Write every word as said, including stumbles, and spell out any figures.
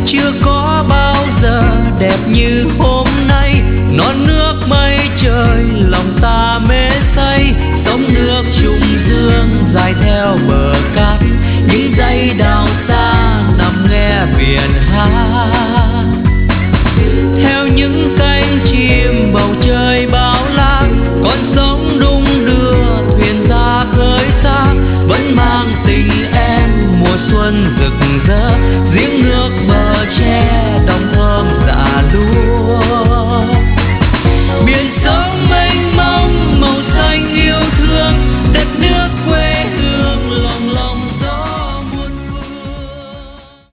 chưa có bao giờ đẹp như hôm nay. Non nước mây trời lòng ta mê say,